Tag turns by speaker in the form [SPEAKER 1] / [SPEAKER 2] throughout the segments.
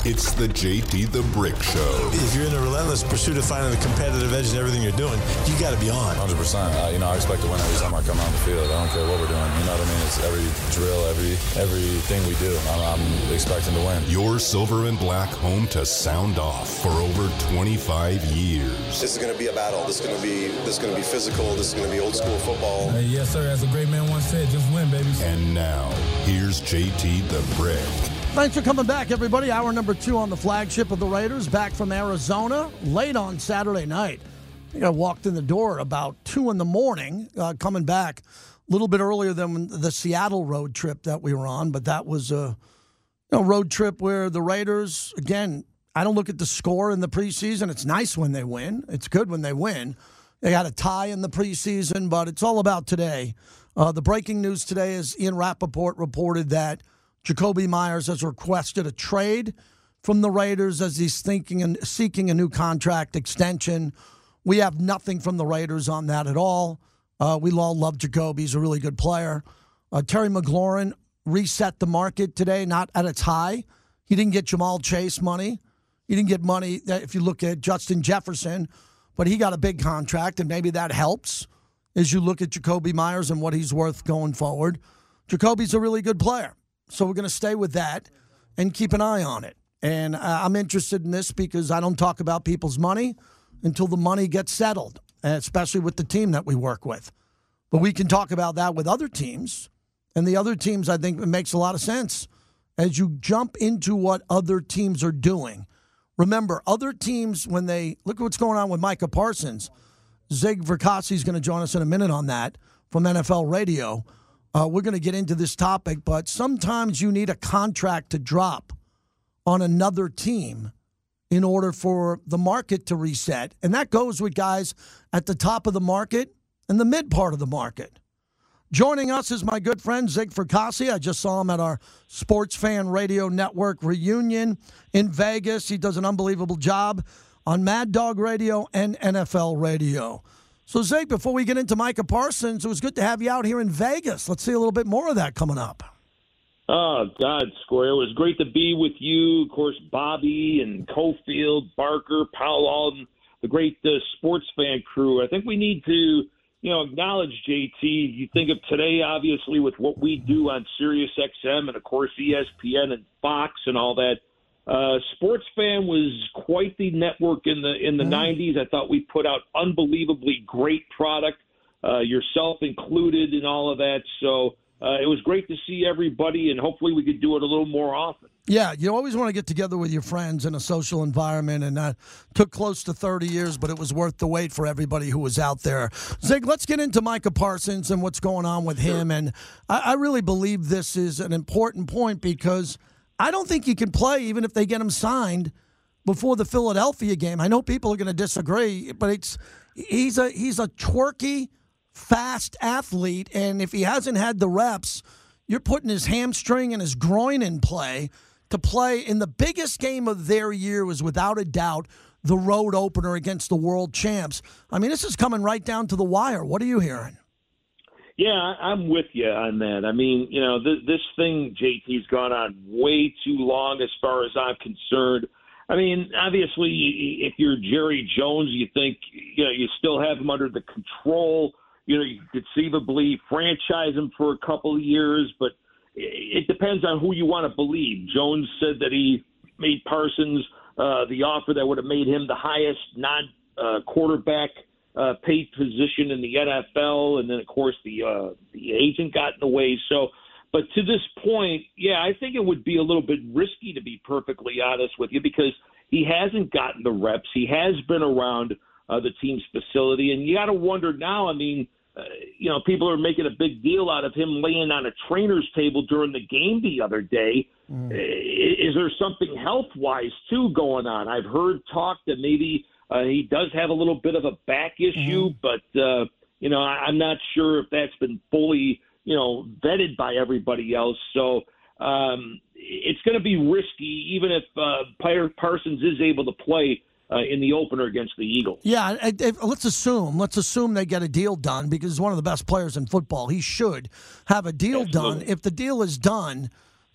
[SPEAKER 1] It's the JT the Brick Show.
[SPEAKER 2] If you're in a relentless pursuit of finding the competitive edge in everything you're doing, you got to be on.
[SPEAKER 3] 100%. I expect to win every time I come on the field. I don't care what we're doing. You know what I mean? It's every drill, everything we do. I'm expecting to win.
[SPEAKER 1] Your silver and black home to sound off for over 25 years.
[SPEAKER 4] This is going to be a battle. This is going to be physical. This is going to be old school football.
[SPEAKER 5] Yes, sir. As a great man once said, just win, baby.
[SPEAKER 1] And now, here's JT the Brick.
[SPEAKER 6] Thanks for coming back, everybody. Hour number 2 on the flagship of the Raiders, back from Arizona, late on Saturday night. I think I walked in the door about 2 in the morning, coming back a little bit earlier than the Seattle road trip that we were on, but that was a road trip where the Raiders, again, I don't look at the score in the preseason. It's nice when they win. It's good when they win. They had a tie in the preseason, but it's all about today. The breaking news today is Ian Rappaport reported that Jakobi Meyers has requested a trade from the Raiders as he's thinking and seeking a new contract extension. We have nothing from the Raiders on that at all. We all love Jakobi. He's a really good player. Terry McLaurin reset the market today, not at its high. He didn't get Jamal Chase money. He didn't get money, if you look at Justin Jefferson, but he got a big contract, and maybe that helps as you look at Jakobi Meyers and what he's worth going forward. Jakobi's a really good player. So we're going to stay with that and keep an eye on it. And I'm interested in this because I don't talk about people's money until the money gets settled, especially with the team that we work with. But we can talk about that with other teams. And the other teams, I think it makes a lot of sense as you jump into what other teams are doing. Remember, other teams, when they look at what's going on with Micah Parsons, Zig Verkasi is going to join us in a minute on that from NFL Radio. We're going to get into this topic, but sometimes you need a contract to drop on another team in order for the market to reset. And that goes with guys at the top of the market and the mid part of the market. Joining us is my good friend Zig Verkasi. I just saw him at our Sports Fan Radio Network reunion in Vegas. He does an unbelievable job on Mad Dog Radio and NFL Radio. So, Zig, before we get into Micah Parsons, it was good to have you out here in Vegas. Let's see a little bit more of that coming up.
[SPEAKER 7] Oh, God, Square. It was great to be with you. Of course, Bobby and Cofield, Barker, Powell Alden, the great sports fan crew. I think we need to, acknowledge JT. You think of today, obviously, with what we do on Sirius XM and, of course, ESPN and Fox and all that. Sports Fan was quite the network in the 90s. I thought we put out unbelievably great product, yourself included in all of that. So it was great to see everybody, and hopefully we could do it a little more often.
[SPEAKER 6] Yeah, you always want to get together with your friends in a social environment, and that took close to 30 years, but it was worth the wait for everybody who was out there. Zig, let's get into Micah Parsons and what's going on with him, and I really believe this is an important point because I don't think he can play even if they get him signed before the Philadelphia game. I know people are going to disagree, but he's a twerky, fast athlete, and if he hasn't had the reps, you're putting his hamstring and his groin in play to play in the biggest game of their year was without a doubt the road opener against the world champs. I mean, this is coming right down to the wire. What are you hearing?
[SPEAKER 7] Yeah, I'm with you on that. I mean, this thing, JT's gone on way too long as far as I'm concerned. I mean, obviously, if you're Jerry Jones, you think, you still have him under the control. You could conceivably franchise him for a couple of years, but it depends on who you want to believe. Jones said that he made Parsons the offer that would have made him the highest non-quarterback paid position in the NFL, and then, of course, the agent got in the way. So, but to this point, yeah, I think it would be a little bit risky, to be perfectly honest with you, because he hasn't gotten the reps. He has been around the team's facility, and you got to wonder now, I mean, people are making a big deal out of him laying on a trainer's table during the game the other day. Is there something health-wise, too, going on? I've heard talk that maybe he does have a little bit of a back issue, but, I'm not sure if that's been fully, vetted by everybody else. So it's going to be risky, even if Parsons is able to play in the opener against the Eagles.
[SPEAKER 6] Yeah, let's assume they get a deal done because he's one of the best players in football. He should have a deal done. If the deal is done,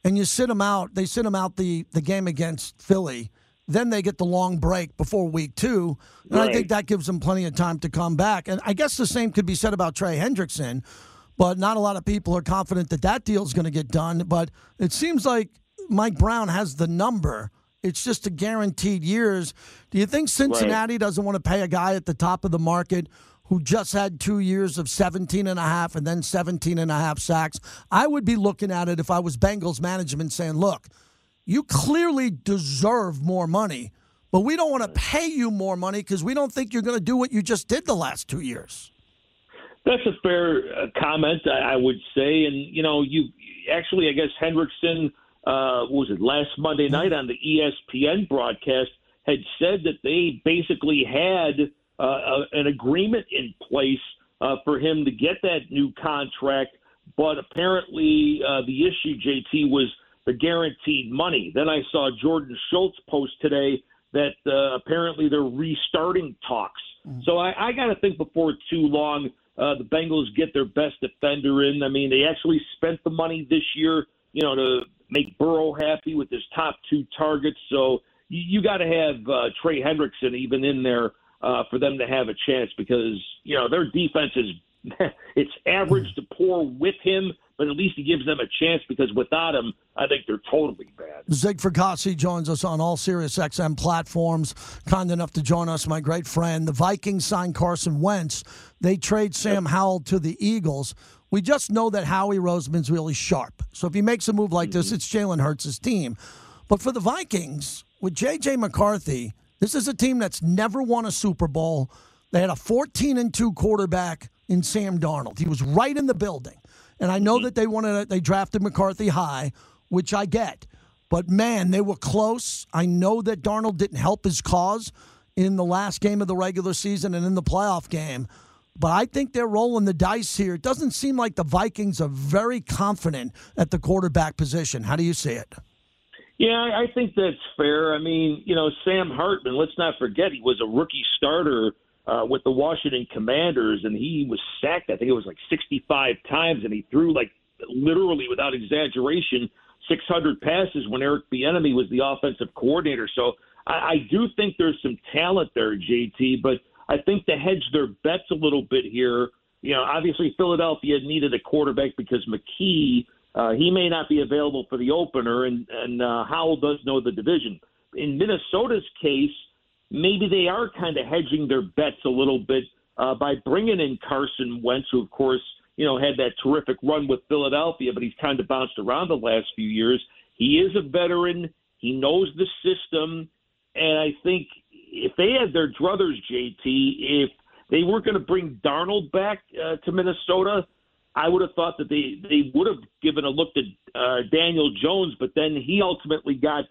[SPEAKER 6] and you sit them out. They sit them out the game against Philly. Then they get the long break before week 2, and I think that gives them plenty of time to come back. And I guess the same could be said about Trey Hendrickson, but not a lot of people are confident that deal is going to get done. But it seems like Mike Brown has the number. It's just a guaranteed years. Do you think Cincinnati doesn't want to pay a guy at the top of the market who just had 2 years of 17.5 and then 17.5 sacks? I would be looking at it if I was Bengals management saying, look, you clearly deserve more money, but we don't want to pay you more money because we don't think you're going to do what you just did the last 2 years.
[SPEAKER 7] That's a fair comment, I would say. And, you actually, I guess Hendrickson, what was it, last Monday night on the ESPN broadcast, had said that they basically had an agreement in place for him to get that new contract. But apparently the issue, JT, was the guaranteed money. Then I saw Jordan Schultz post today that apparently they're restarting talks. So I got to think before too long the Bengals get their best defender in. I mean, they actually spent the money this year, to make Burrow happy with his top 2 targets. So you got to have Trey Hendrickson even in there for them to have a chance because, their defense is it's average to poor with him, but at least he gives them a chance because without him, I think they're totally bad.
[SPEAKER 6] Zig Fracassi joins us on all Sirius XM platforms. Kind enough to join us, my great friend. The Vikings signed Carson Wentz. They trade Sam Howell to the Eagles. We just know that Howie Roseman's really sharp. So if he makes a move like this, it's Jalen Hurts' team. But for the Vikings, with J.J. McCarthy, this is a team that's never won a Super Bowl. They had a 14-2 quarterback in Sam Darnold. He was right in the building. And I know that they drafted McCarthy high, which I get. But, man, they were close. I know that Darnold didn't help his cause in the last game of the regular season and in the playoff game. But I think they're rolling the dice here. It doesn't seem like the Vikings are very confident at the quarterback position. How do you see it?
[SPEAKER 7] Yeah, I think that's fair. I mean, Sam Hartman, let's not forget, he was a rookie starter with the Washington Commanders, and he was sacked, I think it was like 65 times, and he threw literally without exaggeration 600 passes when Eric Bieniemy was the offensive coordinator. So I do think there's some talent there, JT, but I think to hedge their bets a little bit here, obviously Philadelphia needed a quarterback because McKee, he may not be available for the opener, and Howell does know the division. In Minnesota's case, maybe they are kind of hedging their bets a little bit by bringing in Carson Wentz, who, of course, had that terrific run with Philadelphia, but he's kind of bounced around the last few years. He is a veteran. He knows the system. And I think if they had their druthers, JT, if they weren't going to bring Darnold back to Minnesota, I would have thought that they would have given a look to Daniel Jones, but then he ultimately got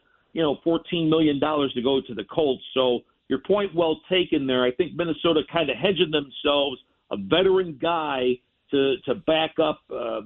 [SPEAKER 7] $14 million to go to the Colts. So your point well taken there. I think Minnesota kind of hedging themselves, a veteran guy to back up,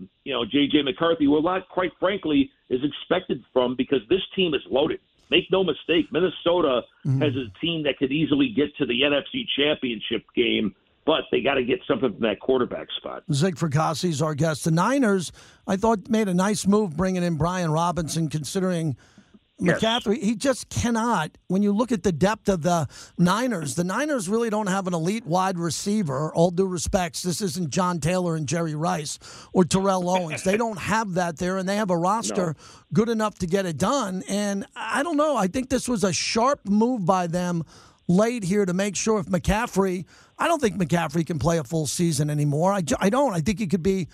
[SPEAKER 7] J.J. McCarthy, who a lot, quite frankly, is expected from because this team is loaded. Make no mistake, Minnesota has a team that could easily get to the NFC Championship game, but they got to get something from that quarterback spot.
[SPEAKER 6] Zig Fracassi is our guest. The Niners, I thought, made a nice move bringing in Brian Robinson, considering McCaffrey. He just cannot. When you look at the depth of the Niners really don't have an elite wide receiver. All due respects, this isn't John Taylor and Jerry Rice or Terrell Owens. They don't have that there, and they have a roster good enough to get it done. And I don't know. I think this was a sharp move by them late here to make sure if McCaffrey – I don't think McCaffrey can play a full season anymore. I don't. I think he could be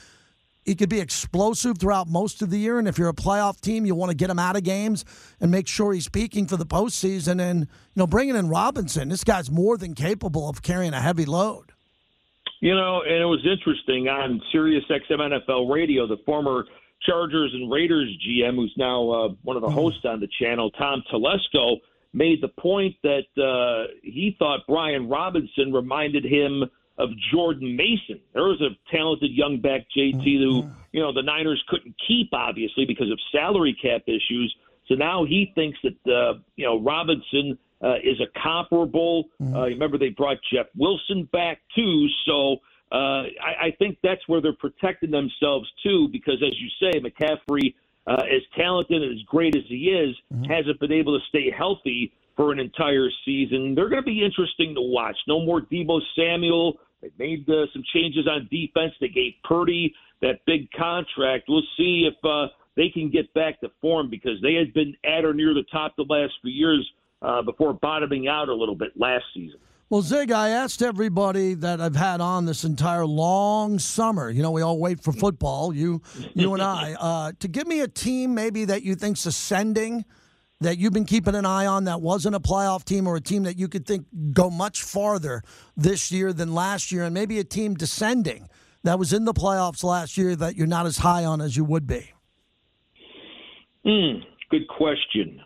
[SPEAKER 6] explosive throughout most of the year, and if you're a playoff team, you want to get him out of games and make sure he's peaking for the postseason. And bringing in Robinson, this guy's more than capable of carrying a heavy load.
[SPEAKER 7] And it was interesting on Sirius XM NFL Radio, the former Chargers and Raiders GM, who's now one of the hosts on the channel, Tom Telesco, made the point that he thought Brian Robinson reminded him of Jordan Mason. There was a talented young back, JT, who, the Niners couldn't keep, obviously, because of salary cap issues. So now he thinks that, Robinson is a comparable. Remember, they brought Jeff Wilson back, too. So I think that's where they're protecting themselves, too, because, as you say, McCaffrey as talented and as great as he is, hasn't been able to stay healthy for an entire season. They're going to be interesting to watch. No more Deebo Samuel. They made some changes on defense. They gave Purdy that big contract. We'll see if they can get back to form, because they had been at or near the top the last few years before bottoming out a little bit last season.
[SPEAKER 6] Well, Zig, I asked everybody that I've had on this entire long summer, you know, we all wait for football, you and I, to give me a team maybe that you think's ascending, that you've been keeping an eye on, that wasn't a playoff team, or a team that you could think go much farther this year than last year, and maybe a team descending that was in the playoffs last year that you're not as high on as you would be.
[SPEAKER 7] Good question.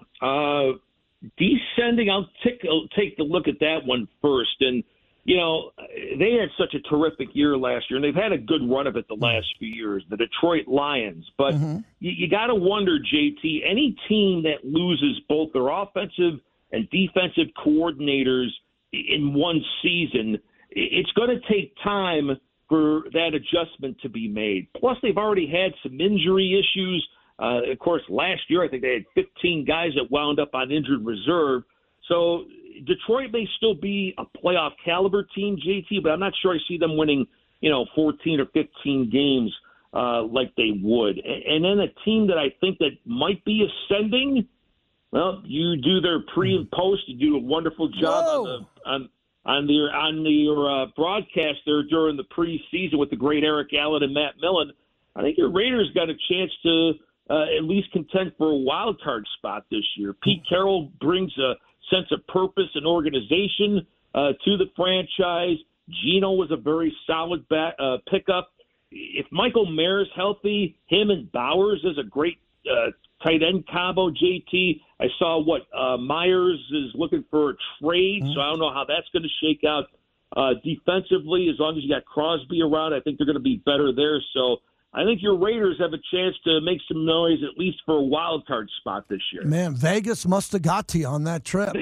[SPEAKER 7] Descending, I'll take a look at that one first. And, you know, they had such a terrific year last year, and they've had a good run of it the last few years, the Detroit Lions. But you got to wonder, JT, any team that loses both their offensive and defensive coordinators in one season, it's going to take time for that adjustment to be made. Plus, they've already had some injury issues. Of course, last year I think they had 15 guys that wound up on injured reserve. So Detroit may still be a playoff caliber team, JT, but I'm not sure I see them winning, 14 or 15 games like they would. And then a team that I think that might be ascending, well, you do their pre and post. You do a wonderful job on your broadcast there during the preseason with the great Eric Allen and Matt Millen. I think your Raiders got a chance to at least contend for a wild card spot this year. Pete Carroll brings a sense of purpose and organization to the franchise. Geno was a very solid pickup. If Michael Mayer's healthy, him and Bowers is a great tight end combo, JT. I saw Myers is looking for a trade, so I don't know how that's going to shake out. Defensively, as long as you got Crosby around, I think they're going to be better there. So I think your Raiders have a chance to make some noise, at least for a wild card spot this year.
[SPEAKER 6] Man, Vegas must have got to you on that trip.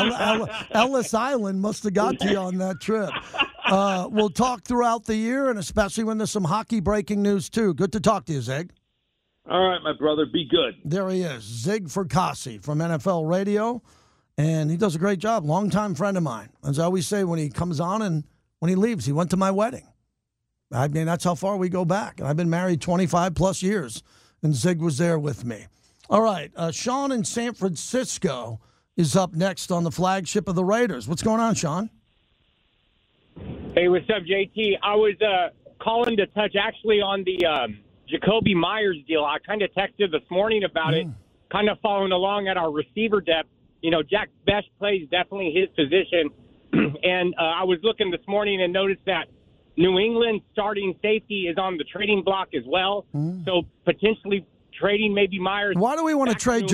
[SPEAKER 6] Ellis Island must have got to you on that trip. We'll talk throughout the year, and especially when there's some hockey breaking news, too. Good to talk to you, Zig.
[SPEAKER 7] All right, my brother. Be good.
[SPEAKER 6] There he is, Zig Fracassi from NFL Radio, and he does a great job. Longtime friend of mine. As I always say, when he comes on and when he leaves, he went to my wedding. I mean, that's how far we go back. And I've been married 25-plus years, and Zig was there with me. All right, Sean in San Francisco is up next on the flagship of the Raiders. What's going on, Sean?
[SPEAKER 8] Hey, what's up, JT? I was calling to touch actually on the Jakobi Meyers deal. I kind of texted this morning about it, kind of following along at our receiver depth. Jack Best plays definitely his position. And I was looking this morning and noticed that New England starting safety is on the trading block as well. So potentially trading maybe Myers.
[SPEAKER 6] Why do we want to trade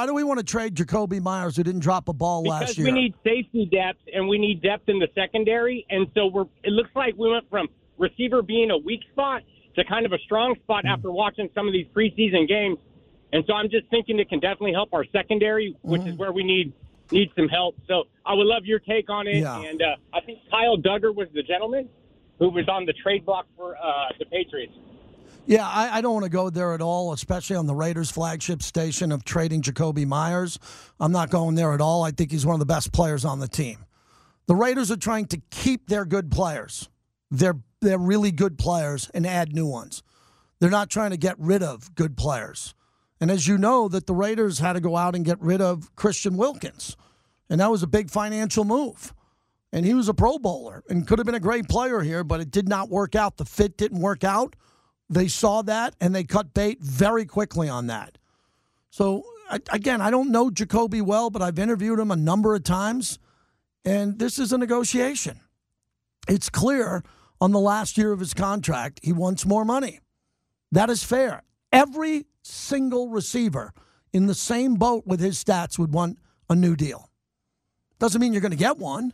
[SPEAKER 6] Jakobi Meyers, who didn't drop a ball last year?
[SPEAKER 8] Because we need safety depth and we need depth in the secondary. And so it looks like we went from receiver being a weak spot to kind of a strong spot after watching some of these preseason games. And so I'm just thinking it can definitely help our secondary, which is where we need some help. So I would love your take on it. Yeah. And I think Kyle Duggar was the gentleman who was on the trade block for the Patriots.
[SPEAKER 6] Yeah, I don't want to go there at all, especially on the Raiders' flagship station of trading Jakobi Meyers. I'm not going there at all. I think he's one of the best players on the team. The Raiders are trying to keep their good players. They're really good players and add new ones. They're not trying to get rid of good players. And as you know, that the Raiders had to go out and get rid of Christian Wilkins. And that was a big financial move. And he was a Pro Bowler and could have been a great player here, but it did not work out. The fit didn't work out. They saw that, and they cut bait very quickly on that. So, again, I don't know Jakobi well, but I've interviewed him a number of times, and this is a negotiation. It's clear on the last year of his contract, he wants more money. That is fair. Every single receiver in the same boat with his stats would want a new deal. Doesn't mean you're going to get one.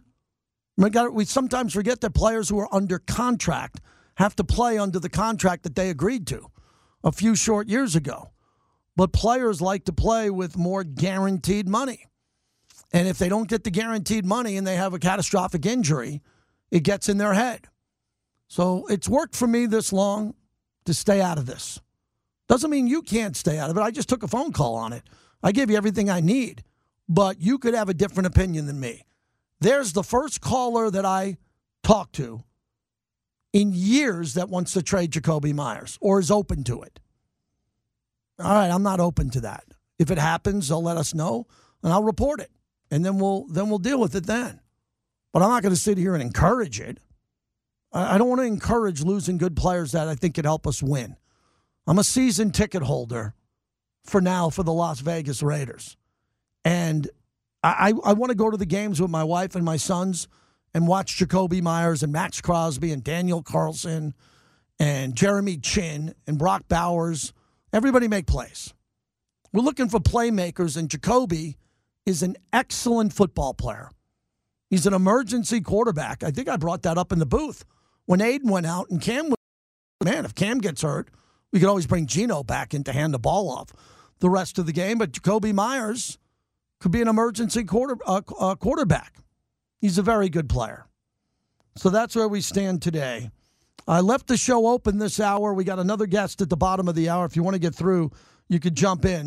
[SPEAKER 6] We sometimes forget that players who are under contract have to play under the contract that they agreed to a few short years ago. But players like to play with more guaranteed money. And if they don't get the guaranteed money and they have a catastrophic injury, it gets in their head. So it's worked for me this long to stay out of this, Doesn't mean you can't stay out of it. I just took a phone call on it. I gave you everything I need. But you could have a different opinion than me. There's the first caller that I talked to in years that wants to trade Jakobi Meyers or is open to it. All right, I'm not open to that. If it happens, they'll let us know, and I'll report it. And then we'll deal with it then. But I'm not going to sit here and encourage it. I don't want to encourage losing good players that I think could help us win. I'm a season ticket holder for now for the Las Vegas Raiders. And I want to go to the games with my wife and my sons and watch Jakobi Meyers and Max Crosby and Daniel Carlson and Jeremy Chin and Brock Bowers. Everybody make plays. We're looking for playmakers, and Jakobi is an excellent football player. He's an emergency quarterback. I think I brought that up in the booth when Aiden went out and Cam was, man, if Cam gets hurt, we could always bring Geno back in to hand the ball off the rest of the game. But Jakobi Meyers could be an emergency quarterback. He's a very good player. So that's where we stand today. I left the show open this hour. We got another guest at the bottom of the hour. If you want to get through, you could jump in.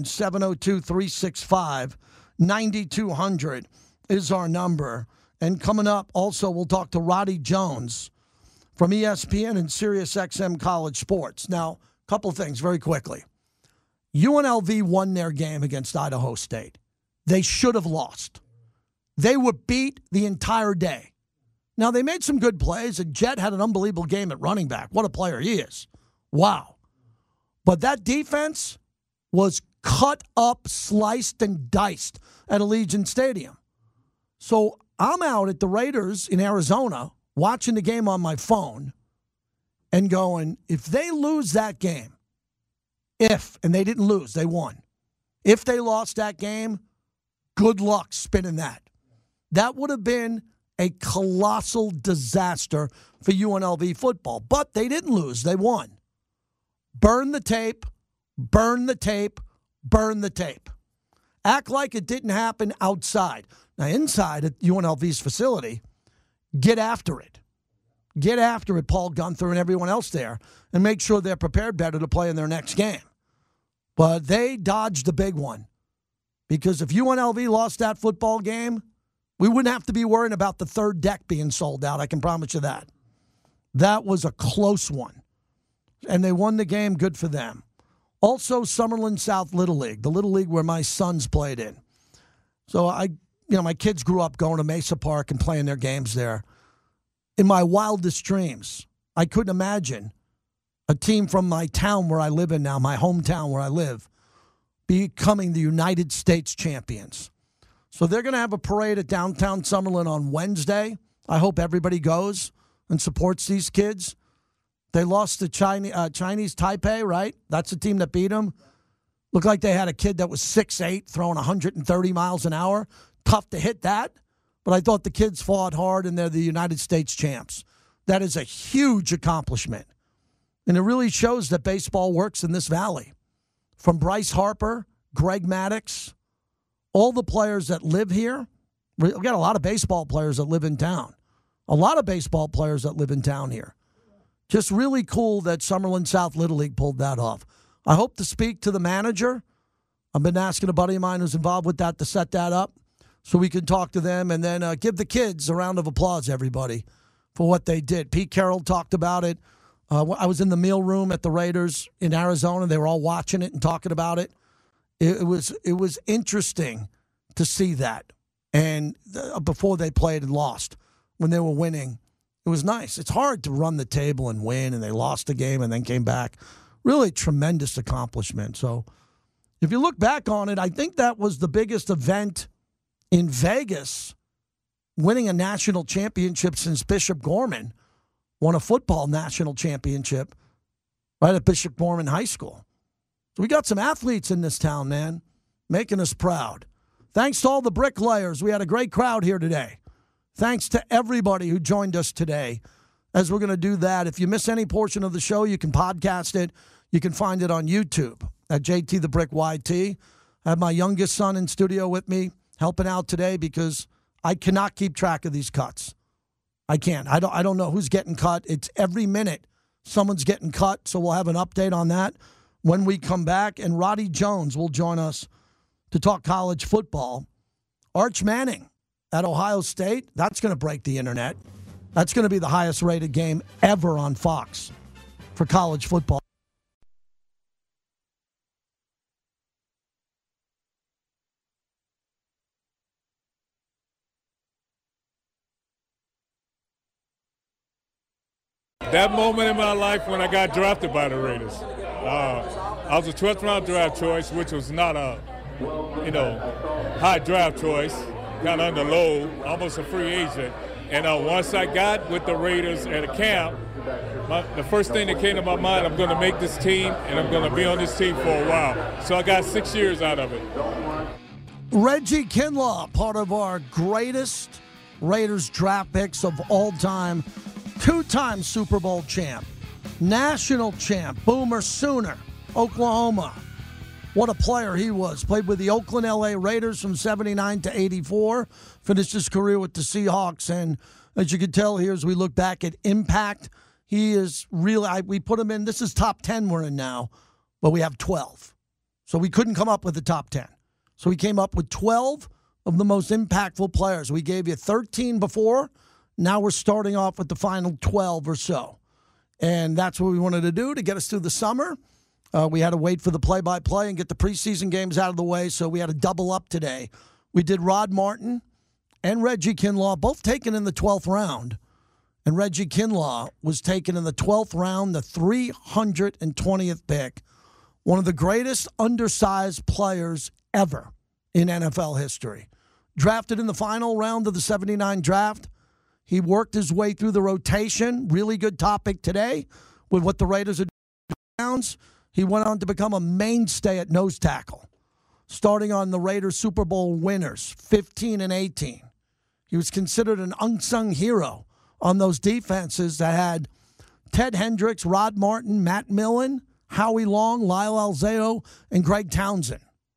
[SPEAKER 6] 702-365-9200 is our number. And coming up, also, we'll talk to Roddy Jones from ESPN and SiriusXM College Sports. Now, a couple things very quickly. UNLV won their game against Idaho State. They should have lost. They were beat the entire day. Now, they made some good plays, and Jet had an unbelievable game at running back. What a player he is. Wow. But that defense was cut up, sliced, and diced at Allegiant Stadium. So I'm out at the Raiders in Arizona watching the game on my phone and going, if they lose that game, and they didn't lose, they won. If they lost that game, good luck spinning that. That would have been a colossal disaster for UNLV football. But they didn't lose. They won. Burn the tape, burn the tape, burn the tape. Act like it didn't happen outside. Now, inside at UNLV's facility, get after it. Get after it, Paul Gunther and everyone else there, and make sure they're prepared better to play in their next game. But they dodged the big one. Because if UNLV lost that football game, we wouldn't have to be worrying about the third deck being sold out. I can promise you that. That was a close one. And they won the game. Good for them. Also, Summerlin South Little League, the Little League where my sons played in. So my kids grew up going to Mesa Park and playing their games there. In my wildest dreams, I couldn't imagine a team from my town where I live in now, my hometown where I live, becoming the United States champions. So they're going to have a parade at downtown Summerlin on Wednesday. I hope everybody goes and supports these kids. They lost to Chinese Taipei, right? That's the team that beat them. Looked like they had a kid that was 6'8", throwing 130 miles an hour. Tough to hit that. But I thought the kids fought hard, and they're the United States champs. That is a huge accomplishment. And it really shows that baseball works in this valley. From Bryce Harper, Greg Maddux, all the players that live here. We've got a lot of baseball players that live in town. A lot of baseball players that live in town here. Just really cool that Summerlin South Little League pulled that off. I hope to speak to the manager. I've been asking a buddy of mine who's involved with that to set that up so we can talk to them and then give the kids a round of applause, everybody, for what they did. Pete Carroll talked about it. I was in the meal room at the Raiders in Arizona. They were all watching it and talking about it. It was interesting to see that. And before they played and lost, when they were winning, it was nice. It's hard to run the table and win, and they lost the game and then came back. Really tremendous accomplishment. So if you look back on it, I think that was the biggest event in Vegas, winning a national championship since Bishop Gorman won a football national championship right at Bishop Gorman High School. So we got some athletes in this town, man, making us proud. Thanks to all the bricklayers. We had a great crowd here today. Thanks to everybody who joined us today as we're going to do that. If you miss any portion of the show, you can podcast it. You can find it on YouTube at JT the Brick YT. I have my youngest son in studio with me helping out today because I cannot keep track of these cuts. I can't. I don't know who's getting cut. It's every minute someone's getting cut, so we'll have an update on that. when we come back, and Roddy Jones will join us to talk college football. Arch Manning at Ohio State, that's going to break the internet. That's going to be the highest rated game ever on Fox for college football.
[SPEAKER 9] That moment in my life when I got drafted by the Raiders. I was a 12th round draft choice, which was not a, high draft choice, kind of under low, almost a free agent. And once I got with the Raiders at a camp, the first thing that came to my mind, I'm going to make this team, and I'm going to be on this team for a while. So I got 6 years out of it.
[SPEAKER 6] Reggie Kinlaw, part of our greatest Raiders draft picks of all time. Two-time Super Bowl champ, national champ, Boomer Sooner, Oklahoma. What a player he was. Played with the Oakland LA Raiders from 79 to 84. Finished his career with the Seahawks. And as you can tell here, as we look back at impact, he is really, we put him in, this is top 10 we're in now, but we have 12. So we couldn't come up with the top 10. So we came up with 12 of the most impactful players. We gave you 13 before. Now we're starting off with the final 12 or so. And that's what we wanted to do to get us through the summer. We had to wait for the play-by-play and get the preseason games out of the way, so we had to double up today. We did Rod Martin and Reggie Kinlaw, both taken in the 12th round. And Reggie Kinlaw was taken in the 12th round, the 320th pick. One of the greatest undersized players ever in NFL history. Drafted in the final round of the 79 draft. He worked his way through the rotation. Really good topic today with what the Raiders are doing. He went on to become a mainstay at nose tackle, starting on the Raiders Super Bowl winners, 15 and 18. He was considered an unsung hero on those defenses that had Ted Hendricks, Rod Martin, Matt Millen, Howie Long, Lyle Alzado, and Greg Townsend.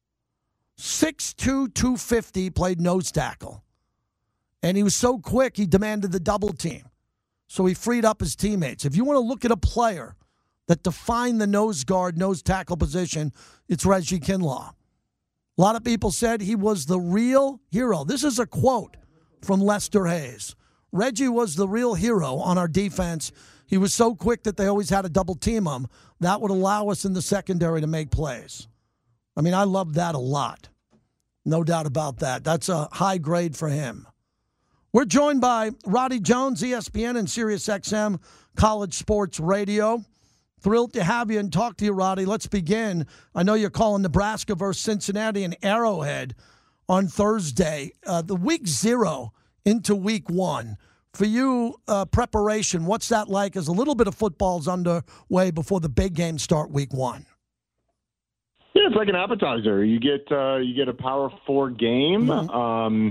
[SPEAKER 6] 6'2", 250, played nose tackle. And he was so quick, he demanded the double team. So he freed up his teammates. If you want to look at a player that defined the nose guard, nose tackle position, it's Reggie Kinlaw. A lot of people said he was the real hero. This is a quote from Lester Hayes. Reggie was the real hero on our defense. He was so quick that they always had to double team him. That would allow us in the secondary to make plays. I mean, I love that a lot. No doubt about that. That's a high grade for him. We're joined by Roddy Jones, ESPN and SiriusXM College Sports Radio. Thrilled to have you and talk to you, Roddy. Let's begin. I know you're calling Nebraska versus Cincinnati and Arrowhead on Thursday. The week 0 into week 1. For you, preparation, what's that like as a little bit of football's underway before the big games start week 1?
[SPEAKER 10] Yeah, it's like an appetizer. You get a Power 4 game. Mm-hmm.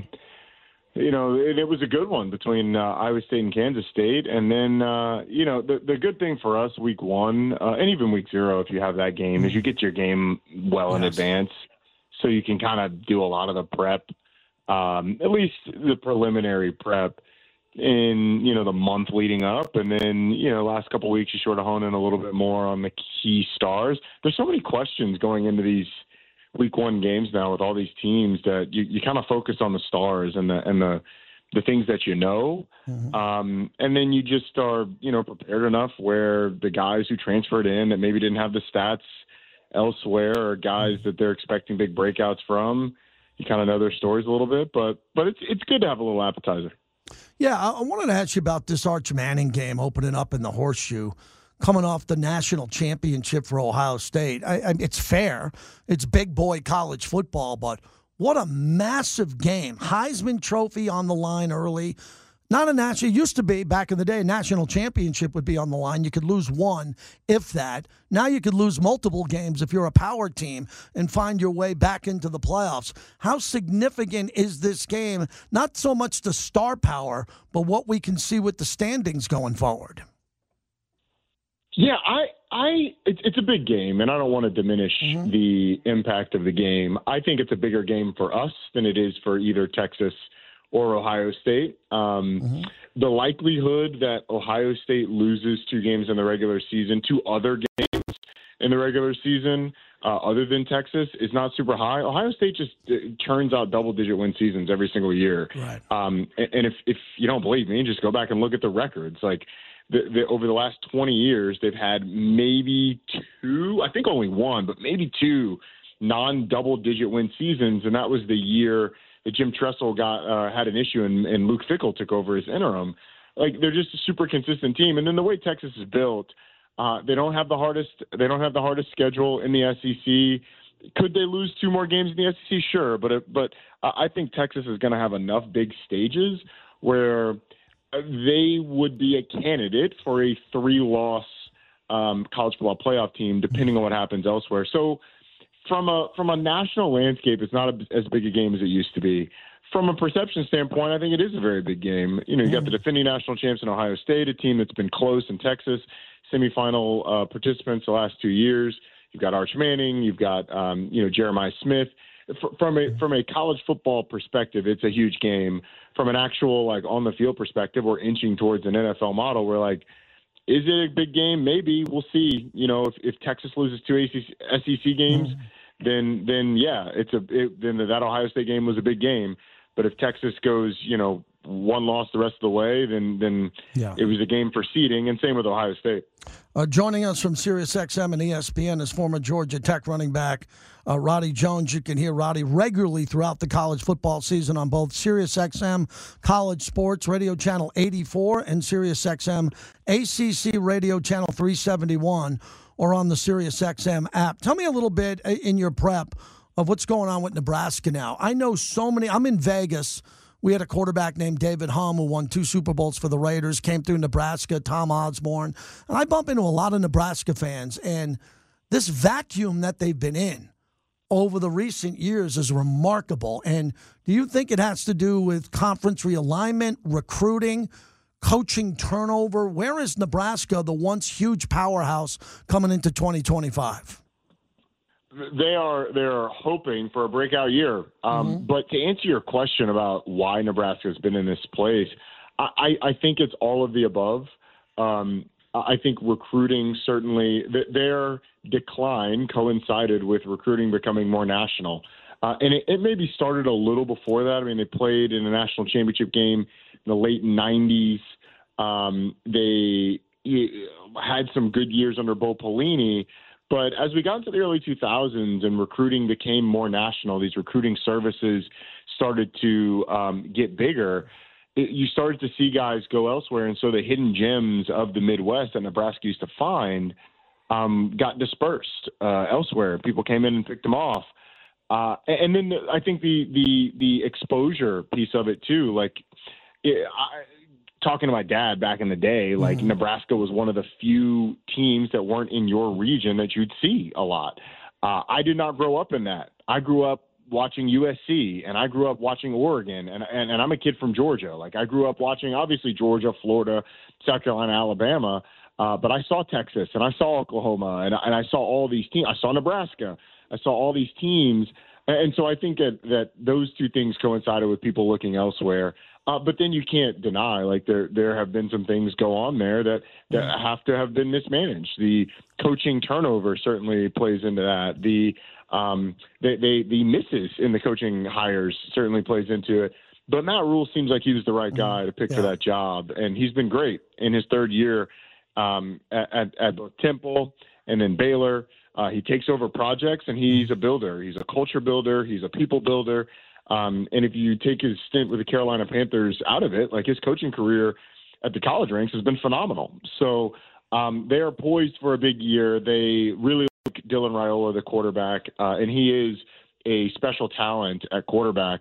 [SPEAKER 10] It was a good one between Iowa State and Kansas State. And then, the good thing for us week 1 and even week 0, if you have that game, is you get your game well in advance so you can kind of do a lot of the prep, at least the preliminary prep in, the month leading up. And then, last couple of weeks, you sort of hone in a little bit more on the key stars. There's so many questions going into these week 1 games now with all these teams that you kind of focus on the stars and the things that Mm-hmm. And then you just are, prepared enough where the guys who transferred in that maybe didn't have the stats elsewhere or guys that they're expecting big breakouts from, you kind of know their stories a little bit, but it's good to have a little appetizer.
[SPEAKER 6] Yeah, I wanted to ask you about this Arch Manning game opening up in the Horseshoe, coming off the national championship for Ohio State. It's fair. It's big boy college football, but what a massive game. Heisman Trophy on the line early. Not a national, it used to be back in the day, a national championship would be on the line. You could lose one, if that. Now you could lose multiple games if you're a power team and find your way back into the playoffs. How significant is this game? Not so much the star power, but what we can see with the standings going forward.
[SPEAKER 10] Yeah, it's a big game, and I don't want to diminish the impact of the game. I think it's a bigger game for us than it is for either Texas or Ohio State. The likelihood that Ohio State loses 2 games in the regular season, 2 other games in the regular season, other than Texas, is not super high. Ohio State just churns out double-digit win seasons every single year.
[SPEAKER 6] Right.
[SPEAKER 10] And if you don't believe me, just go back and look at the records. Like over the last 20 years, they've had maybe two, I think only one, but maybe two non-double-digit win seasons, and that was the year that Jim Tressel had an issue and Luke Fickell took over as interim. Like, they're just a super consistent team. And then the way Texas is built, they don't have the hardest schedule in the SEC. Could they lose two more games in the SEC? Sure, but I think Texas is going to have enough big stages where they would be a candidate for a 3-loss college football playoff team, depending on what happens elsewhere. So from a national landscape, it's not as big a game as it used to be. From a perception standpoint, I think it is a very big game. You got the defending national champs in Ohio State, a team that's been close in Texas, semifinal participants the last 2 years. You've got Arch Manning, you've got Jeremiah Smith. From a college football perspective, it's a huge game. From an actual on the field perspective, we're inching towards an NFL model. We're like, is it a big game? Maybe. We'll see. If Texas loses two SEC games, then yeah, then that Ohio State game was a big game. But if Texas goes, one loss the rest of the way, then it was a game for seeding, and same with Ohio State.
[SPEAKER 6] Joining us from SiriusXM and ESPN is former Georgia Tech running back Roddy Jones. You can hear Roddy regularly throughout the college football season on both SiriusXM College Sports Radio Channel 84 and SiriusXM ACC Radio Channel 371 or on the SiriusXM app. Tell me a little bit in your prep of what's going on with Nebraska now. I know so many. I'm in Vegas. We had a quarterback named David Hum who won 2 Super Bowls for the Raiders, came through Nebraska, Tom Osborne. And I bump into a lot of Nebraska fans, and this vacuum that they've been in over the recent years is remarkable. And do you think it has to do with conference realignment, recruiting, coaching turnover? Where is Nebraska, the once huge powerhouse, coming into 2025?
[SPEAKER 10] They're hoping for a breakout year. But to answer your question about why Nebraska has been in this place, I think it's all of the above. I think recruiting, certainly, their decline coincided with recruiting becoming more national. And it maybe started a little before that. I mean, they played in a national championship game in the late 90s. They had some good years under Bo Pelini. But as we got into the early 2000s and recruiting became more national, these recruiting services started to get bigger, you started to see guys go elsewhere. And so the hidden gems of the Midwest that Nebraska used to find got dispersed elsewhere. People came in and picked them off. And then I think the exposure piece of it, too, talking to my dad back in the day, Nebraska was one of the few teams that weren't in your region that you'd see a lot. I did not grow up in that. I grew up watching USC, and I grew up watching Oregon, and I'm a kid from Georgia. I grew up watching, obviously, Georgia, Florida, South Carolina, Alabama, but I saw Texas, and I saw Oklahoma, and I saw all these teams. I saw Nebraska. I saw all these teams. And so I think that those two things coincided with people looking elsewhere. But then you can't deny, there have been some things go on there that have to have been mismanaged. The coaching turnover certainly plays into that. The misses in the coaching hires certainly plays into it. But Matt Rule seems like he was the right guy to pick for that job, and he's been great in his third year at both Temple and then Baylor. He takes over projects, and he's a builder. He's a culture builder. He's a people builder. And if you take his stint with the Carolina Panthers out of it, his coaching career at the college ranks has been phenomenal. So they are poised for a big year. They really like Dylan Raiola, the quarterback, and he is a special talent at quarterback.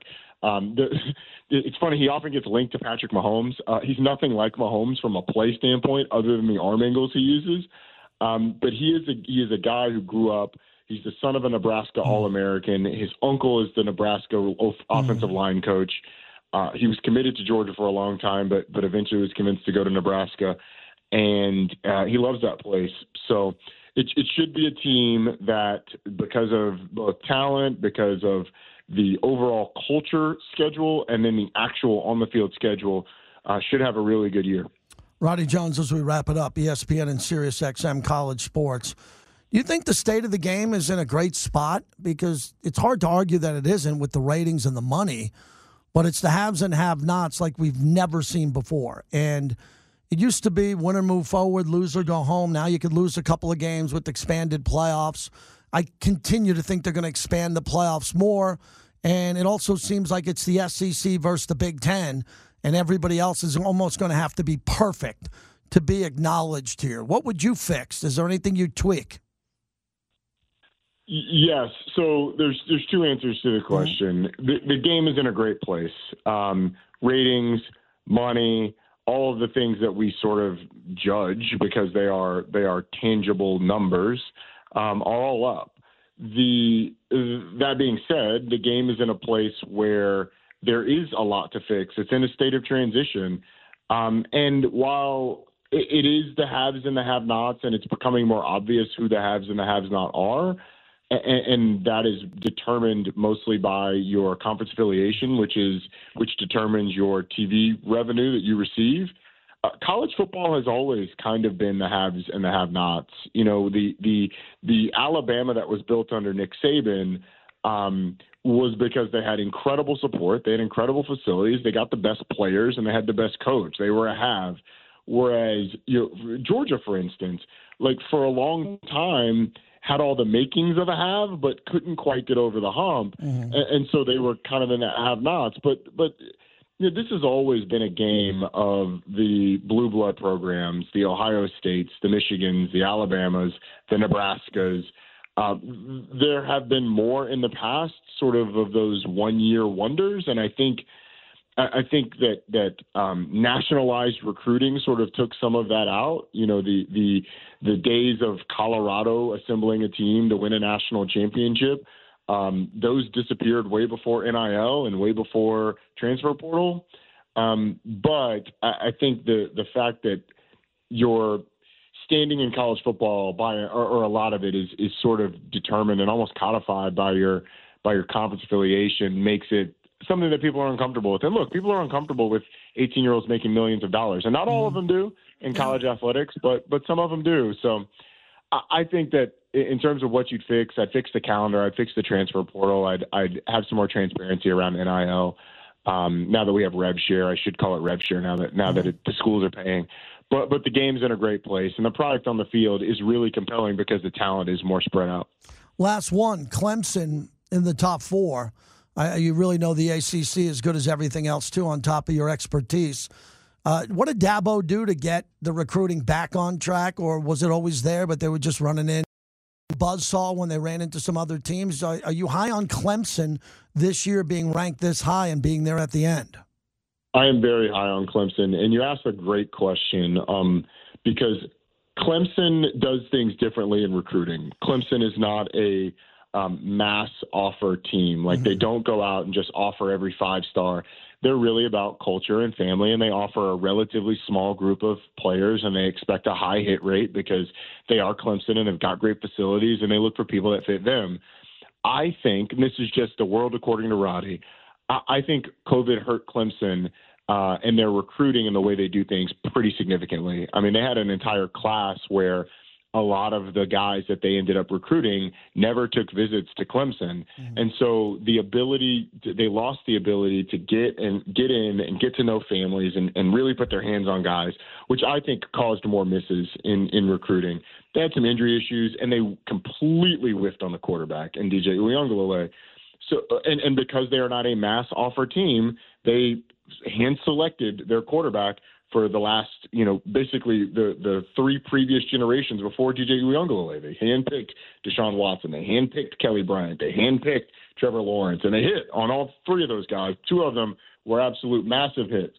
[SPEAKER 10] It's funny, he often gets linked to Patrick Mahomes. He's nothing like Mahomes from a play standpoint other than the arm angles he uses. But he is a guy who grew up. He's the son of a Nebraska All-American. His uncle is the Nebraska offensive line coach. He was committed to Georgia for a long time, but eventually was convinced to go to Nebraska, and he loves that place. So it should be a team that, because of both talent, because of the overall culture schedule, and then the actual on-the-field schedule, should have a really good year.
[SPEAKER 6] Roddy Jones, as we wrap it up, ESPN and SiriusXM College Sports. Do you think the state of the game is in a great spot? Because it's hard to argue that it isn't with the ratings and the money, but it's the haves and have-nots like we've never seen before. And it used to be winner move forward, loser go home. Now you could lose a couple of games with expanded playoffs. I continue to think they're going to expand the playoffs more. And it also seems like it's the SEC versus the Big Ten, and everybody else is almost going to have to be perfect to be acknowledged here. What would you fix? Is there anything you'd tweak?
[SPEAKER 10] Yes. So there's two answers to the question. The game is in a great place. Ratings, money, all of the things that we sort of judge because they are tangible numbers are all up. That being said, the game is in a place where there is a lot to fix. It's in a state of transition. And while it is the haves and the have-nots, and it's becoming more obvious who the haves and the have-not are, and that is determined mostly by your conference affiliation, which determines your TV revenue that you receive. College football has always kind of been the haves and the have-nots. You know, the Alabama that was built under Nick Saban was because they had incredible support, they had incredible facilities, they got the best players, and they had the best coach. They were a have. Whereas Georgia, for instance, like for a long time, had all the makings of a have, but couldn't quite get over the hump. Mm-hmm. And so they were kind of in the have-nots. But you know, this has always been a game of the blue blood programs, the Ohio States, the Michigans, the Alabamas, the Nebraskas. There have been more in the past sort of those one-year wonders. And I think that nationalized recruiting sort of took some of that out. You know, the days of Colorado assembling a team to win a national championship, those disappeared way before NIL and way before transfer portal. But I think the fact that you're standing in college football or a lot of it is sort of determined and almost codified by your conference affiliation makes it something that people are uncomfortable with. And look, people are uncomfortable with 18-year-olds making millions of dollars. And not all of them do in college athletics, but some of them do. So I think that in terms of what you'd fix, I'd fix the calendar, I'd fix the transfer portal, I'd have some more transparency around NIL. Now that we have rev share, I should call it rev share now that the schools are paying. But the game's in a great place, and the product on the field is really compelling because the talent is more spread out. Last one, Clemson in the top four. You really know the ACC as good as everything else, too, on top of your expertise. What did Dabo do to get the recruiting back on track, or was it always there, but they were just running in buzzsaw when they ran into some other teams? Are you high on Clemson this year being ranked this high and being there at the end? I am very high on Clemson, and you asked a great question because Clemson does things differently in recruiting. Clemson is not a mass offer team. Like they don't go out and just offer every 5-star. They're really about culture and family, and they offer a relatively small group of players, and they expect a high hit rate because they are Clemson and have got great facilities, and they look for people that fit them. I think, and this is just the world according to Roddy, I think COVID hurt Clemson and their recruiting and the way they do things pretty significantly. I mean, they had an entire class where a lot of the guys that they ended up recruiting never took visits to Clemson. Mm-hmm. And so they lost the ability to get in and get to know families and really put their hands on guys, which I think caused more misses in recruiting. They had some injury issues, and they completely whiffed on the quarterback and DJ Uiagalelei. So, and because they are not a mass offer team, they hand selected their quarterback for the last, basically the three previous generations before DJ Uiagalelei. They handpicked Deshaun Watson. They handpicked Kelly Bryant. They handpicked Trevor Lawrence. And they hit on all three of those guys. Two of them were absolute massive hits.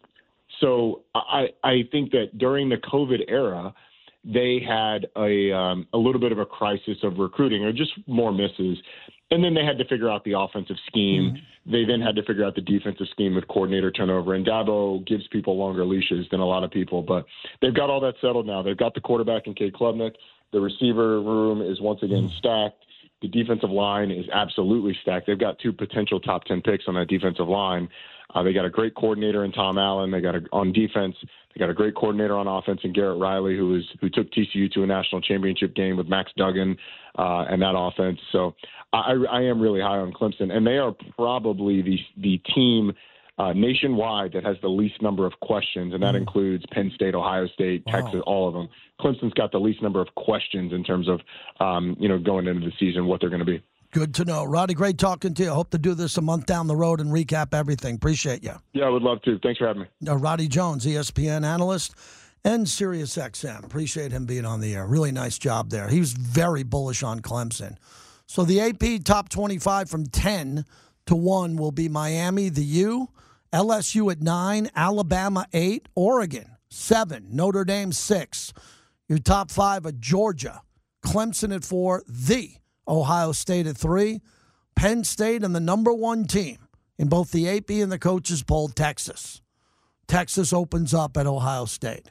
[SPEAKER 10] So I think that during the COVID era, they had a little bit of a crisis of recruiting or just more misses. And then they had to figure out the offensive scheme. Mm-hmm. They then had to figure out the defensive scheme with coordinator turnover. And Dabo gives people longer leashes than a lot of people. But they've got all that settled now. They've got the quarterback in Cade Klubnik. The receiver room is once again stacked. The defensive line is absolutely stacked. They've got two potential top 10 picks on that defensive line. They got a great coordinator in Tom Allen. On defense, they got a great coordinator on offense in Garrett Riley, who took TCU to a national championship game with Max Duggan and that offense. So I am really high on Clemson, and they are probably the team nationwide that has the least number of questions, and that includes Penn State, Ohio State, Texas, all of them. Clemson's got the least number of questions in terms of going into the season, what they're going to be.
[SPEAKER 6] Good to know. Roddy, great talking to you. I hope to do this a month down the road and recap everything. Appreciate you.
[SPEAKER 10] Yeah, I would love to. Thanks for having me.
[SPEAKER 6] Roddy Jones, ESPN analyst and SiriusXM. Appreciate him being on the air. Really nice job there. He was very bullish on Clemson. So the AP top 25 from 10 to 1 will be Miami, the U, LSU at 9, Alabama 8, Oregon 7, Notre Dame 6. Your top 5 are Georgia, Clemson at 4, the Ohio State at 3, Penn State, and the number 1 team in both the AP and the coaches poll, Texas. Texas opens up at Ohio State.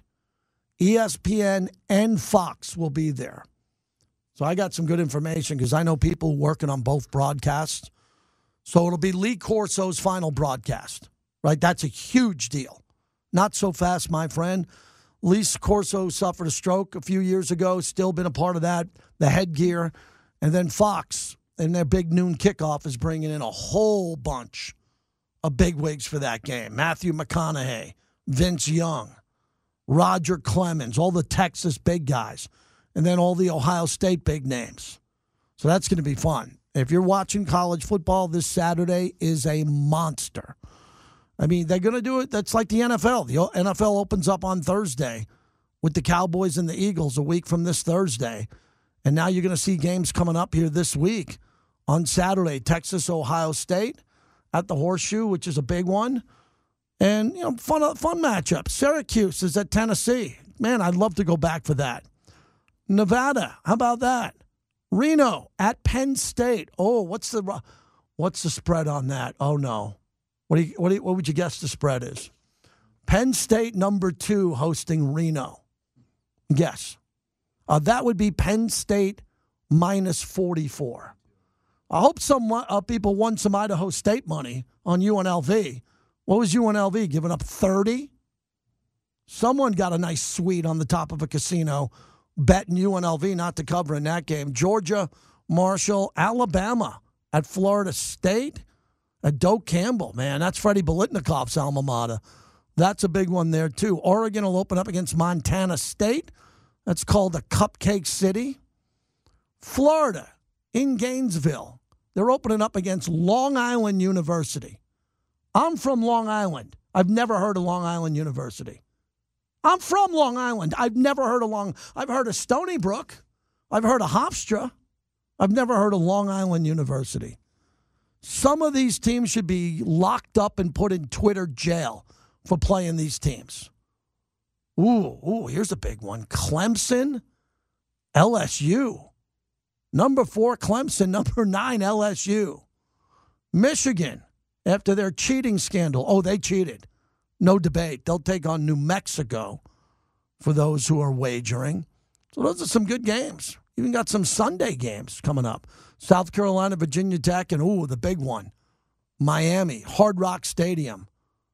[SPEAKER 6] ESPN and Fox will be there. So I got some good information because I know people working on both broadcasts. So it'll be Lee Corso's final broadcast, right? That's a huge deal. Not so fast, my friend. Lee Corso suffered a stroke a few years ago, still been a part of that, the headgear. And then Fox, in their big noon kickoff, is bringing in a whole bunch of bigwigs for that game. Matthew McConaughey, Vince Young, Roger Clemens, all the Texas big guys, and then all the Ohio State big names. So that's going to be fun. If you're watching college football, this Saturday is a monster. I mean, they're going to do it. That's like the NFL. The NFL opens up on Thursday with the Cowboys and the Eagles a week from this Thursday. And now you're going to see games coming up here this week on Saturday. Texas, Ohio State at the Horseshoe, which is a big one. And, fun matchup. Syracuse is at Tennessee. Man, I'd love to go back for that. Nevada, how about that? Reno at Penn State. Oh, what's the spread on that? Oh, no. What would you guess the spread is? Penn State number 2 hosting Reno. Guess. That would be Penn State minus 44. I hope some people won some Idaho State money on UNLV. What was UNLV, giving up 30? Someone got a nice suite on the top of a casino betting UNLV not to cover in that game. Georgia, Marshall, Alabama at Florida State. At Doak Campbell, man, that's Freddie Biletnikov's alma mater. That's a big one there, too. Oregon will open up against Montana State. That's called a Cupcake City. Florida, in Gainesville, they're opening up against Long Island University. I'm from Long Island. I've never heard of Long Island University. I'm from Long Island. I've never heard of I've heard of Stony Brook. I've heard of Hofstra. I've never heard of Long Island University. Some of these teams should be locked up and put in Twitter jail for playing these teams. Ooh, here's a big one. Clemson, LSU. Number 4, Clemson. Number 9, LSU. Michigan, after their cheating scandal. Oh, they cheated. No debate. They'll take on New Mexico for those who are wagering. So those are some good games. Even got some Sunday games coming up. South Carolina, Virginia Tech, and the big one, Miami, Hard Rock Stadium.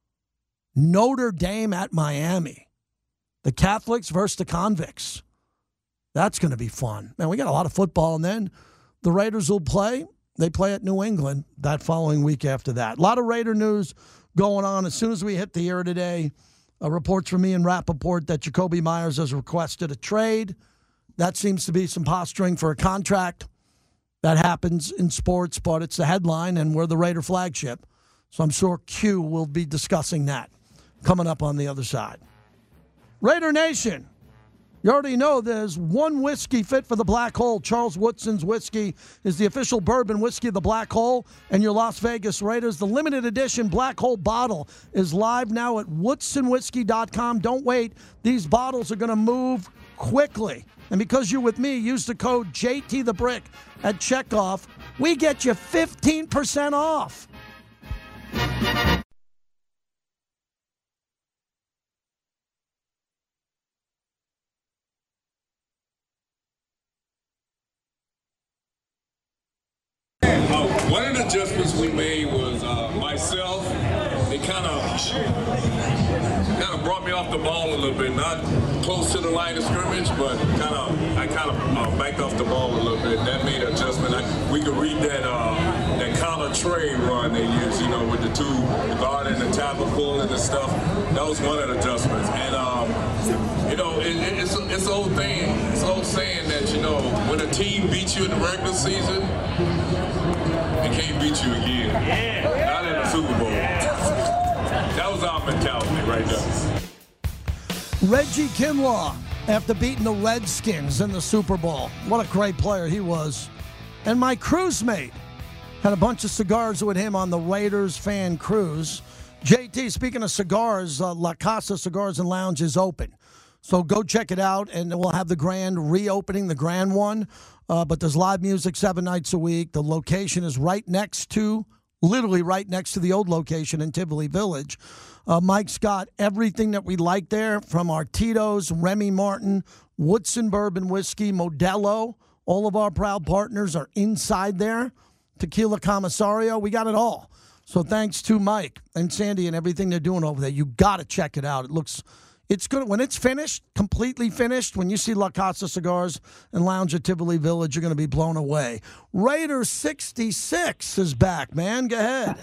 [SPEAKER 6] Notre Dame at Miami. The Catholics versus the Convicts. That's going to be fun. Man, we got a lot of football, and then the Raiders will play. They play at New England that following week after that. A lot of Raider news going on. As soon as we hit the air today, reports from me and Rappaport that Jacoby Myers has requested a trade. That seems to be some posturing for a contract. That happens in sports, but it's the headline, and we're the Raider flagship. So I'm sure Q will be discussing that coming up on the other side. Raider Nation, you already know there's one whiskey fit for the Black Hole. Charles Woodson's whiskey is the official bourbon whiskey of the Black Hole and your Las Vegas Raiders. The limited edition Black Hole bottle is live now at woodsonwhiskey.com. Don't wait. These bottles are going to move quickly. And because you're with me, use the code JTTheBrick at checkoff. We get you 15% off.
[SPEAKER 11] One of the adjustments we made was myself it kind of brought me off the ball a little bit. Not close to the line of scrimmage, but I kind of backed off the ball a little bit. That made an adjustment. We could read that collar tray run they used, with the guard and the tackle pulling and stuff. That was one of the adjustments. And it's an old thing. It's an old saying that when a team beats you in the regular season, they can't beat you again. Not in the Super Bowl. That was our mentality right there.
[SPEAKER 6] Reggie Kinlaw, after beating the Redskins in the Super Bowl. What a great player he was. And my cruise mate had a bunch of cigars with him on the Raiders fan cruise. JT, speaking of cigars, La Casa Cigars and Lounge is open. So go check it out, and we'll have the grand reopening, the grand one. But there's live music 7 nights a week. The location is literally right next to the old location in Tivoli Village. Mike's got everything that we like there, from our Tito's, Remy Martin, Woodson Bourbon Whiskey, Modelo. All of our proud partners are inside there. Tequila Commissariat, we got it all. So thanks to Mike and Sandy and everything they're doing over there. You got to check it out. It's good. When it's finished, completely finished, when you see La Casa Cigars and Lounge at Tivoli Village, you're going to be blown away. Raiders 66 is back, man. Go ahead.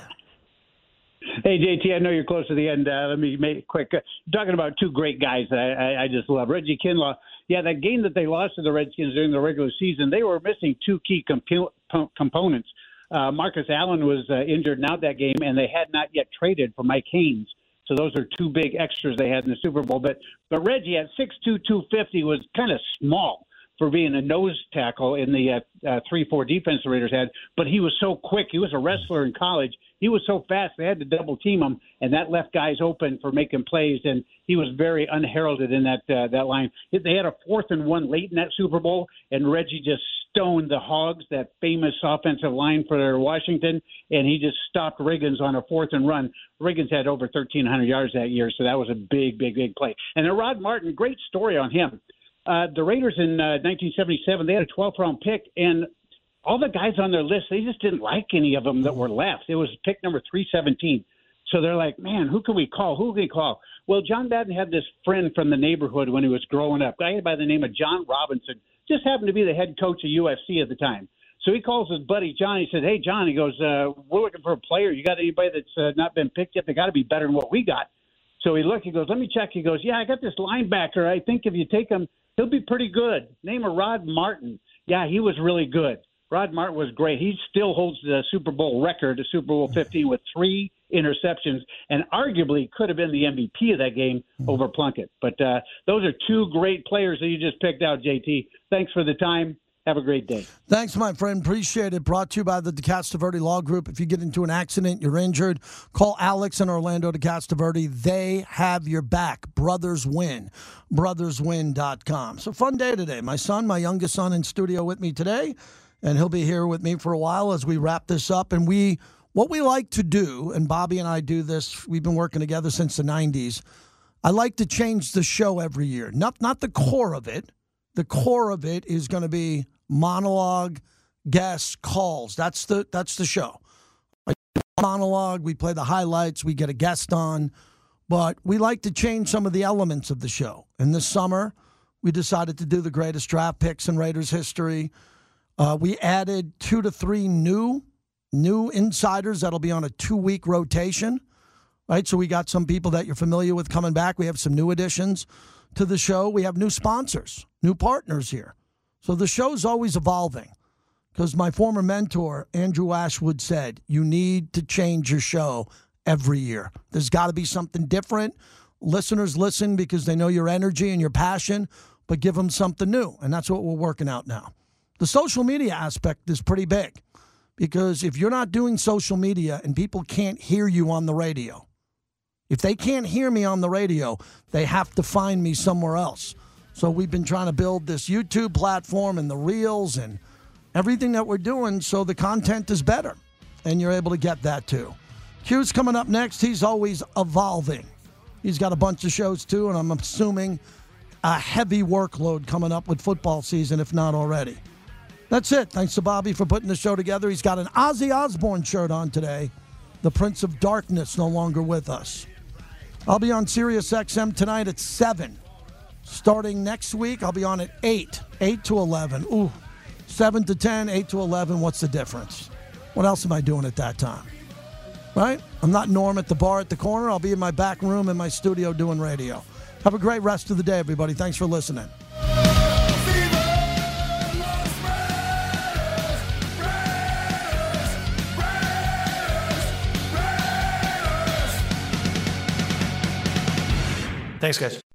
[SPEAKER 12] Hey, JT, I know you're close to the end. Let me make it quick. Talking about two great guys that I just love. Reggie Kinlaw. Yeah, that game that they lost to the Redskins during the regular season, they were missing two key components. Marcus Allen was injured and out that game, and they had not yet traded for Mike Haynes. So those are two big extras they had in the Super Bowl. But Reggie at 6'2", 250 was kind of small for being a nose tackle in the 3-4 defense the Raiders had. But he was so quick. He was a wrestler in college. He was so fast they had to double team him, and that left guys open for making plays. And he was very unheralded in that line. They had a 4th and 1 late in that Super Bowl, and Reggie just stoned the Hogs, that famous offensive line for Washington, and he just stopped Riggins on a 4th and run. Riggins had over 1,300 yards that year, so that was a big play. And then Rod Martin, great story on him. The Raiders in 1977, they had a 12th-round pick, and all the guys on their list, they just didn't like any of them that were left. It was pick number 317. So they're like, man, who can we call? Who can we call? Well, John Madden had this friend from the neighborhood when he was growing up, a guy by the name of John Robinson, just happened to be the head coach of UFC at the time. So he calls his buddy John. He said, hey, John, he goes, we're looking for a player. You got anybody that's not been picked yet? They got to be better than what we got. So he looked, he goes, let me check. He goes, yeah, I got this linebacker. I think if you take him, he'll be pretty good. Name of Rod Martin. Yeah, he was really good. Rod Martin was great. He still holds the Super Bowl record, the Super Bowl 15, with 3 interceptions, and arguably could have been the MVP of that game over Plunkett. But those are two great players that you just picked out, JT. Thanks for the time. Have a great day.
[SPEAKER 6] Thanks, my friend. Appreciate it. Brought to you by the DeCastroverde Law Group. If you get into an accident, you're injured, call Alex and Orlando DeCastroverde. They have your back. Brothers Win. BrothersWin.com. So fun day today. My youngest son, in studio with me today, and he'll be here with me for a while as we wrap this up. And what we like to do, and Bobby and I do this, we've been working together since the 90s, I like to change the show every year. Not the core of it. The core of it is going to be monologue, guests, calls. That's the show. Monologue, we play the highlights, we get a guest on, but we like to change some of the elements of the show. And this summer, we decided to do the greatest draft picks in Raiders history. We added 2 to 3 new insiders that'll be on a 2-week rotation, right? So we got some people that you're familiar with coming back. We have some new additions to the show. We have new sponsors, new partners here. So the show's always evolving, because my former mentor, Andrew Ashwood, said, you need to change your show every year. There's got to be something different. Listeners listen because they know your energy and your passion, but give them something new. And that's what we're working out now. The social media aspect is pretty big, because if you're not doing social media and people can't hear you on the radio, if they can't hear me on the radio, they have to find me somewhere else. So we've been trying to build this YouTube platform and the reels and everything that we're doing so the content is better, and you're able to get that too. Q's coming up next. He's always evolving. He's got a bunch of shows too, and I'm assuming a heavy workload coming up with football season, if not already. That's it. Thanks to Bobby for putting the show together. He's got an Ozzy Osbourne shirt on today. The Prince of Darkness no longer with us. I'll be on Sirius XM tonight at 7. Starting next week, I'll be on at 8 to 11. Ooh, 7 to 10, 8 to 11. What's the difference? What else am I doing at that time? Right? I'm not Norm at the bar at the corner. I'll be in my back room in my studio doing radio. Have a great rest of the day, everybody. Thanks for listening.
[SPEAKER 13] Thanks, guys.